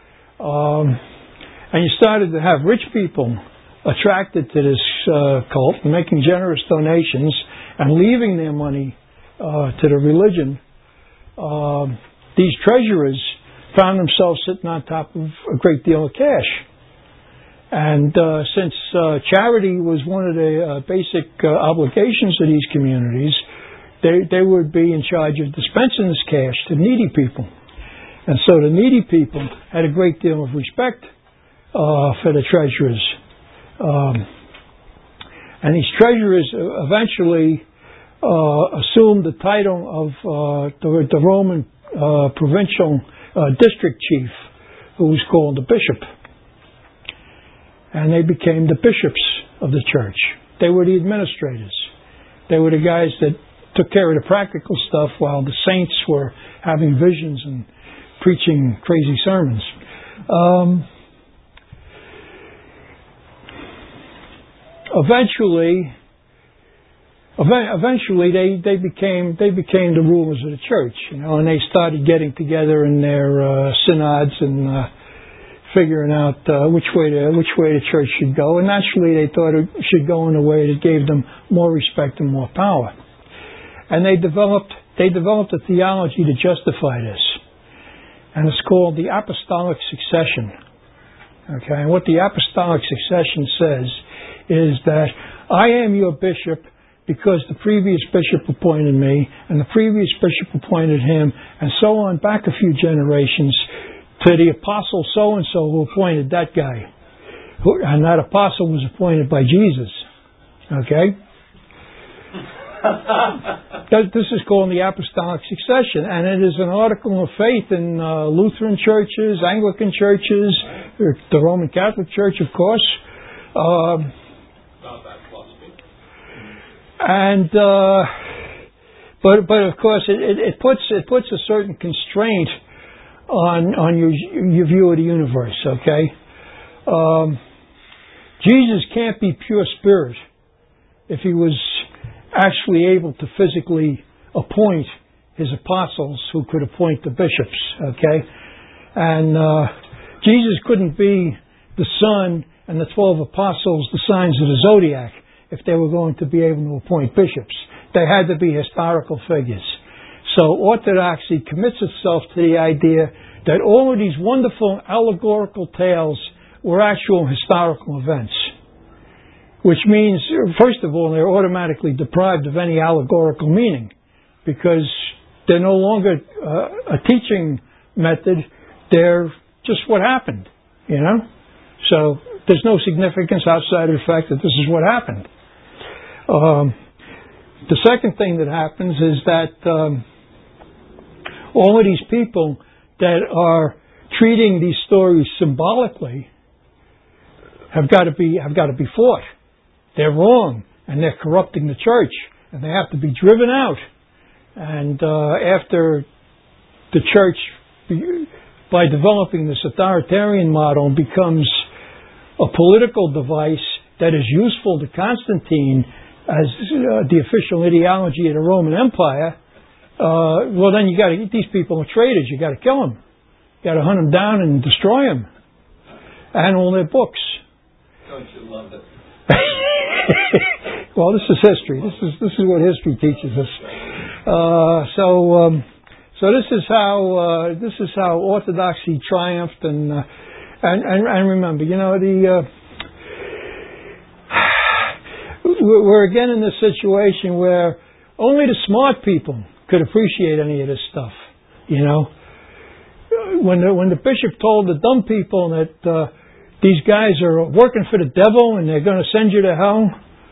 and you started to have rich people attracted to this cult, making generous donations and leaving their money to the religion. These treasurers found themselves sitting on top of a great deal of cash. And since charity was one of the basic obligations of these communities, they would be in charge of dispensing this cash to needy people. And so the needy people had a great deal of respect for the treasurers. And these treasurers eventually assumed the title of the Roman provincial district chief, who was called the bishop. And they became the bishops of the church. They were the administrators. They were the guys that took care of the practical stuff while the saints were having visions and preaching crazy sermons. Eventually, they became the rulers of the church, and they started getting together in their synods and figuring out which way the church should go. And naturally, they thought it should go in a way that gave them more respect and more power. And they developed a theology to justify this, and it's called the apostolic succession. Okay, and what the apostolic succession says is that I am your bishop because the previous bishop appointed me, and the previous bishop appointed him, and so on back a few generations to the apostle so-and-so who appointed that guy. And that apostle was appointed by Jesus. Okay? This is called the apostolic succession, and it is an article of faith in Lutheran churches, Anglican churches, the Roman Catholic Church, of course. And but of course it puts a certain constraint on your view of the universe. Okay, Jesus can't be pure spirit if he was actually able to physically appoint his apostles who could appoint the bishops. Okay, and Jesus couldn't be the Son and the 12 apostles the signs of the zodiac if they were going to be able to appoint bishops. They had to be historical figures. So orthodoxy commits itself to the idea that all of these wonderful allegorical tales were actual historical events. Which means, first of all, they're automatically deprived of any allegorical meaning, because they're no longer a teaching method. They're just what happened, So there's no significance outside of the fact that this is what happened. The second thing that happens is that all of these people that are treating these stories symbolically have got to be fought. They're wrong, and they're corrupting the church, and they have to be driven out. And after the church, by developing this authoritarian model, becomes a political device that is useful to Constantine as the official ideology of the Roman Empire, well, then you got to, these people are traitors. You got to kill them. You got to hunt them down and destroy them, and all their books. Don't you love it? Well, this is history. This is what history teaches us. So this is how orthodoxy triumphed, and remember, we're again in this situation where only the smart people could appreciate any of this stuff. When the bishop told the dumb people that these guys are working for the devil and they're going to send you to hell,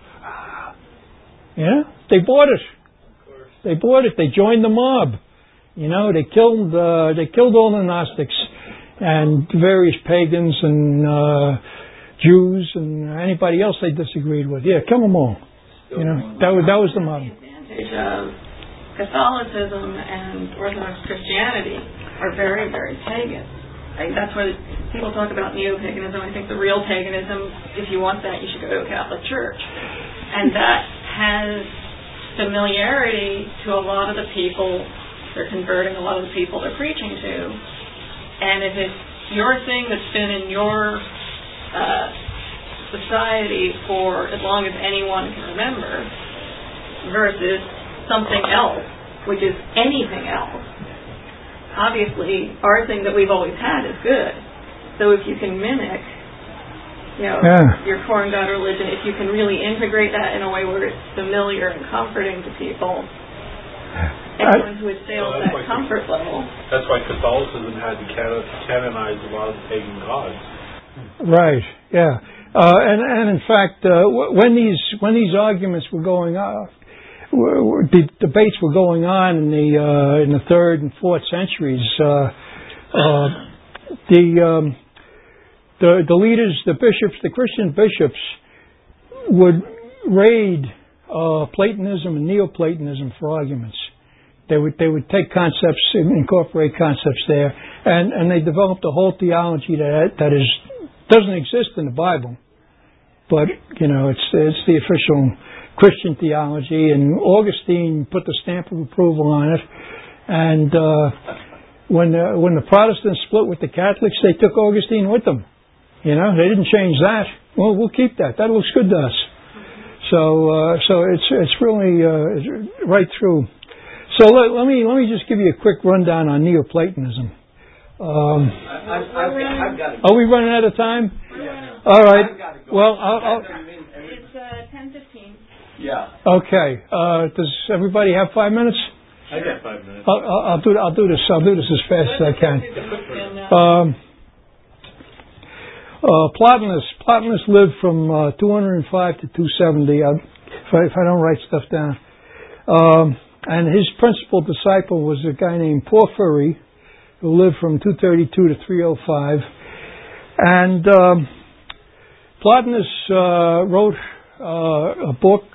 they bought it. They bought it. They joined the mob. They killed all the Gnostics and various pagans and Jews and anybody else they disagreed with. Yeah, kill them all. That was the model. The advantage of Catholicism and Orthodox Christianity are very, very pagan. That's why people talk about neo-paganism. I think the real paganism, if you want that, you should go to a Catholic church. And that has familiarity to a lot of the people they're converting, a lot of the people they're preaching to. And if it's your thing that's been in your society for as long as anyone can remember, versus something else, which is anything else, obviously our thing that we've always had is good. So if you can mimic your corn god religion, if you can really integrate that in a way where it's familiar and comforting to people, anyone who has sailed that comfort level. That's why Catholicism had to canonize a lot of the pagan gods. Right. Yeah. And in fact, when these arguments were going on, the debates were going on in the 3rd and 4th centuries, the leaders, the bishops, the Christian bishops, would raid Platonism and Neoplatonism for arguments. They would take concepts, incorporate concepts there, and they developed a whole theology that doesn't exist in the Bible, but it's the official Christian theology. And Augustine put the stamp of approval on it. And when the Protestants split with the Catholics, they took Augustine with them. They didn't change that. Well, we'll keep that. That looks good to us. So it's really right through. So let me just give you a quick rundown on Neoplatonism. I've got it. Are we running out of time? Yeah. All right. I've got to go. Well, It's 10:15. Yeah. okay. Does everybody have 5 minutes? I got 5 minutes. I'll do this. I'll do this as fast as I can. Plotinus lived from 205 to 270. If I don't write stuff down. And his principal disciple was a guy named Porphyry, who lived from 232 to 305. And Plotinus wrote a book,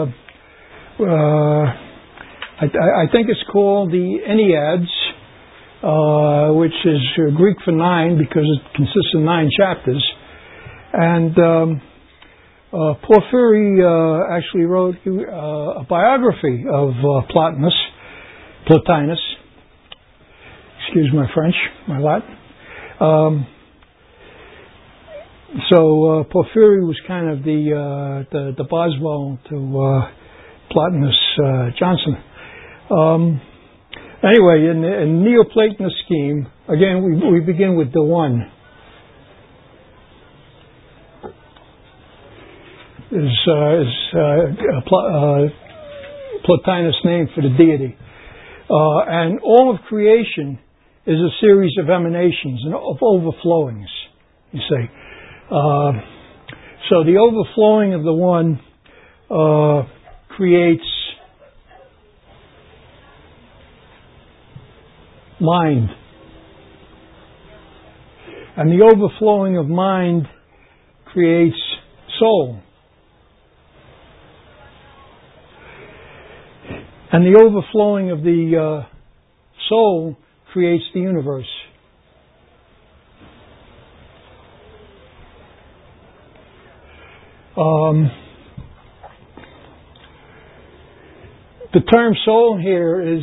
I think it's called the Enneads, which is Greek for 9 because it consists of 9 chapters. And Porphyry actually wrote a biography of Plotinus. Excuse my French, my Latin. So Porphyry was kind of the Boswell to Plotinus Johnson. Anyway, in the Neoplatonist scheme, again we begin with the one. Plotinus' name for the deity, and all of creation is a series of emanations and of overflowings. You see. So the overflowing of the one creates mind. And the overflowing of mind creates soul. And the overflowing of the soul creates the universe. The term soul here is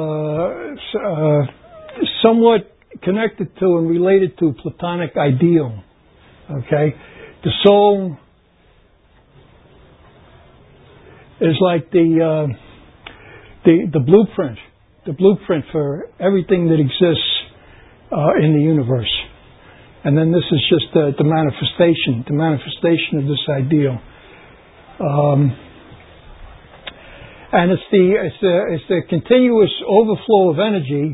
somewhat connected to and related to Platonic ideal. Okay? The soul is like the blueprint for everything that exists in the universe. And then this is just the manifestation of this ideal. And it's the continuous overflow of energy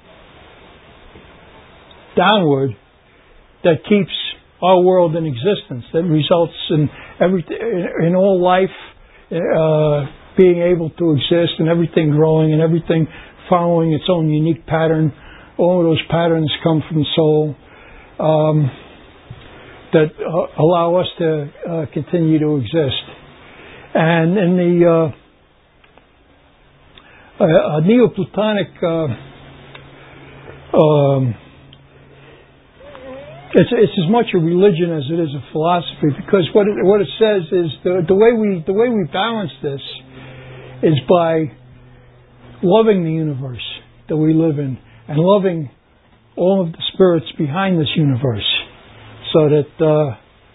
downward that keeps our world in existence, that results in all life being able to exist, and everything growing, and everything following its own unique pattern. All of those patterns come from the soul that allow us to continue to exist. And in the Neoplatonic, it's as much a religion as it is a philosophy, because what it says is the way we balance this is by loving the universe that we live in and loving all of the spirits behind this universe, so that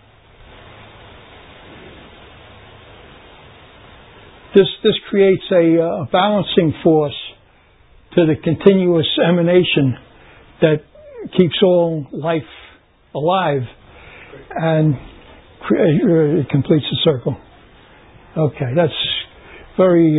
this creates a balancing force to the continuous emanation that keeps all life alive, and it completes the circle. Okay, that's very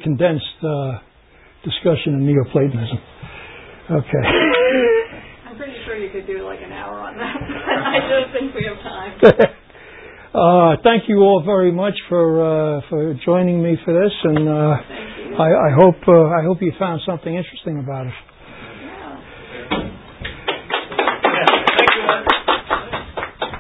condensed discussion of Neoplatonism. Okay. I'm pretty you could do like an hour on that. I don't think we have time. Thank you all very much for joining me for this, and Thank you. I hope you found something interesting about it.